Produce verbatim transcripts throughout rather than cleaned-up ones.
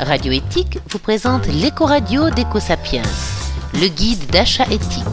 Radio Éthique vous présente l'éco-radio d'Eco-Sapiens, le guide d'achat éthique.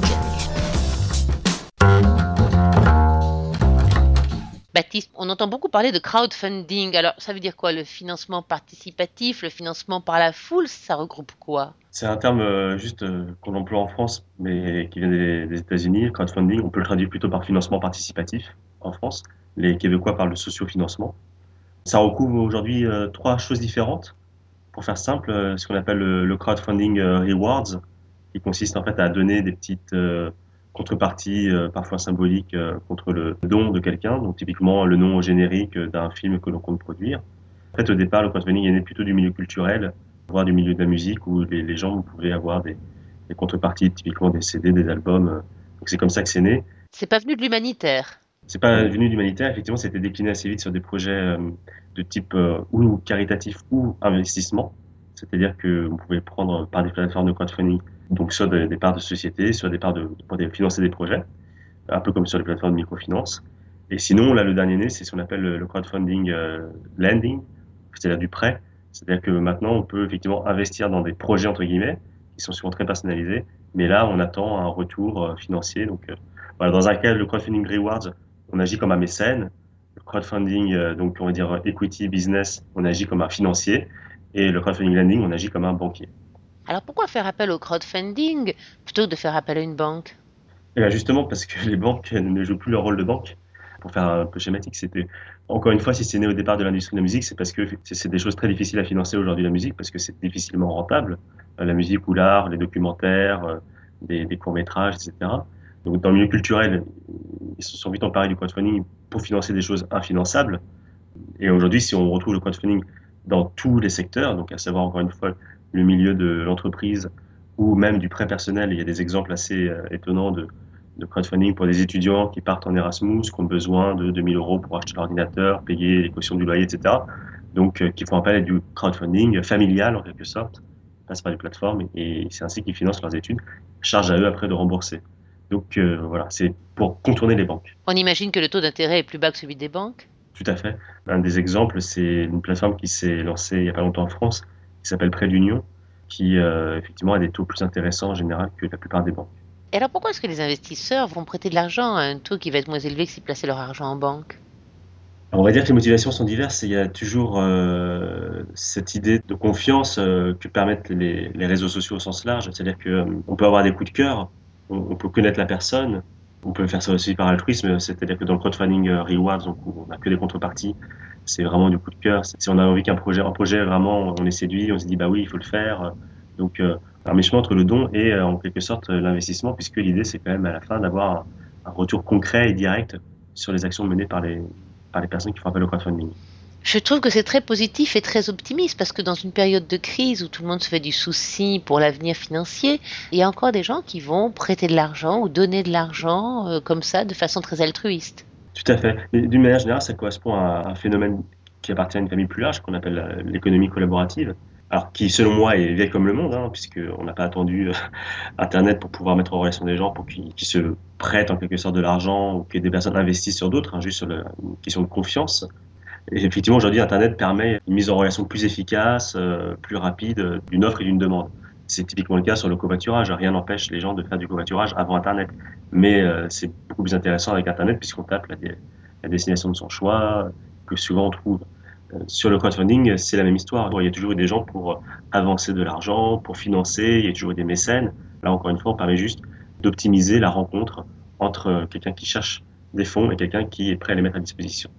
Baptiste, on entend beaucoup parler de crowdfunding. Alors, ça veut dire quoi? Le financement participatif, le financement par la foule, ça regroupe quoi? C'est un terme euh, juste euh, qu'on emploie en France, mais qui vient des, des États-Unis. Crowdfunding, on peut le traduire plutôt par financement participatif en France. Les Québécois parlent de sociofinancement. Ça recouvre aujourd'hui euh, trois choses différentes. Pour faire simple, euh, ce qu'on appelle le, le crowdfunding euh, rewards, qui consiste en fait à donner des petites euh, contreparties, euh, parfois symboliques, euh, contre le don de quelqu'un. Donc typiquement le nom au générique d'un film que l'on compte produire. En fait, au départ, le crowdfunding est né plutôt du milieu culturel, voire du milieu de la musique, où les, les gens pouvaient avoir des, des contreparties, typiquement des C D, des albums. Donc c'est comme ça que c'est né. C'est pas venu de l'humanitaire. C'est pas venu de l'humanitaire, effectivement, c'était décliné assez vite sur des projets euh, de type euh, ou caritatif ou investissement. C'est-à-dire que vous pouvez prendre par des plateformes de crowdfunding, donc soit des, des parts de société, soit des parts de, pour des, financer des projets, un peu comme sur les plateformes de microfinance. Et sinon, là, le dernier né, c'est ce qu'on appelle le crowdfunding euh, lending, c'est-à-dire du prêt. C'est-à-dire que maintenant, on peut effectivement investir dans des projets, entre guillemets, qui sont souvent très personnalisés, mais là, on attend un retour euh, financier. Donc, euh, voilà, dans un cas, le crowdfunding rewards, on agit comme un mécène. Le crowdfunding, euh, donc on va dire equity business, on agit comme un financier. Et le crowdfunding lending, on agit comme un banquier. Alors pourquoi faire appel au crowdfunding plutôt que de faire appel à une banque? Et bien justement parce que les banques ne jouent plus leur rôle de banque. Pour faire un peu schématique, c'était encore une fois, si c'est né au départ de l'industrie de la musique, c'est parce que c'est des choses très difficiles à financer aujourd'hui, la musique, parce que c'est difficilement rentable. La musique ou l'art, les documentaires, des, des courts-métrages, et cetera. Donc dans le milieu culturel, ils se sont vite emparés du crowdfunding pour financer des choses infinançables. Et aujourd'hui, si on retrouve le crowdfunding dans tous les secteurs, donc à savoir encore une fois le milieu de l'entreprise ou même du prêt personnel, il y a des exemples assez euh, étonnants de, de crowdfunding pour des étudiants qui partent en Erasmus, qui ont besoin de deux mille euros pour acheter l'ordinateur, payer les cautions du loyer, et cetera. Donc euh, qui font appel à du crowdfunding familial en quelque sorte, ils passent par les plateformes et, et c'est ainsi qu'ils financent leurs études, charge à eux après de rembourser. Donc euh, voilà, c'est pour contourner les banques. On imagine que le taux d'intérêt est plus bas que celui des banques? Tout à fait. Un des exemples, c'est une plateforme qui s'est lancée il n'y a pas longtemps en France, qui s'appelle Prêt d'Union, qui euh, effectivement a des taux plus intéressants en général que la plupart des banques. Et alors pourquoi est-ce que les investisseurs vont prêter de l'argent à un taux qui va être moins élevé que s'ils plaçaient leur argent en banque? Alors, on va dire que les motivations sont diverses et il y a toujours euh, cette idée de confiance euh, que permettent les, les réseaux sociaux au sens large. C'est-à-dire qu'on peut avoir des coups de cœur, on, on peut connaître la personne. On peut faire ça aussi par altruisme, c'est-à-dire que dans le crowdfunding rewards, donc on n'a que des contreparties, c'est vraiment du coup de cœur. Si on a envie qu'un projet, un projet vraiment, on est séduit, on se dit bah oui, il faut le faire. Donc euh, un mélange entre le don et euh, en quelque sorte l'investissement, puisque l'idée c'est quand même à la fin d'avoir un, un retour concret et direct sur les actions menées par les par les personnes qui font appel au crowdfunding. Je trouve que c'est très positif et très optimiste parce que dans une période de crise où tout le monde se fait du souci pour l'avenir financier, il y a encore des gens qui vont prêter de l'argent ou donner de l'argent euh, comme ça de façon très altruiste. Tout à fait. Mais d'une manière générale, ça correspond à un phénomène qui appartient à une famille plus large qu'on appelle l'économie collaborative. Alors qui, selon moi, est vieille comme le monde, hein, puisqu'on n'a pas attendu euh, Internet pour pouvoir mettre en relation des gens, pour qu'ils, qu'ils se prêtent en quelque sorte de l'argent ou que des personnes investissent sur d'autres, hein, juste sur le, une question de confiance. Et effectivement, aujourd'hui, Internet permet une mise en relation plus efficace, euh, plus rapide euh, d'une offre et d'une demande. C'est typiquement le cas sur le covoiturage. Rien n'empêche les gens de faire du covoiturage avant Internet. Mais euh, c'est beaucoup plus intéressant avec Internet puisqu'on tape la, la destination de son choix, que souvent on trouve. Euh, sur le crowdfunding, c'est la même histoire. Il y a toujours eu des gens pour avancer de l'argent, pour financer, il y a toujours eu des mécènes. Là, encore une fois, on permet juste d'optimiser la rencontre entre quelqu'un qui cherche des fonds et quelqu'un qui est prêt à les mettre à disposition.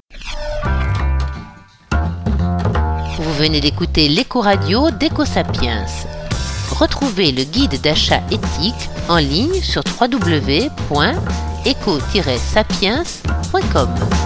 Vous venez d'écouter l'éco-radio d'Eco-Sapiens. Retrouvez le guide d'achat éthique en ligne sur w w w point eco tiret sapiens point com.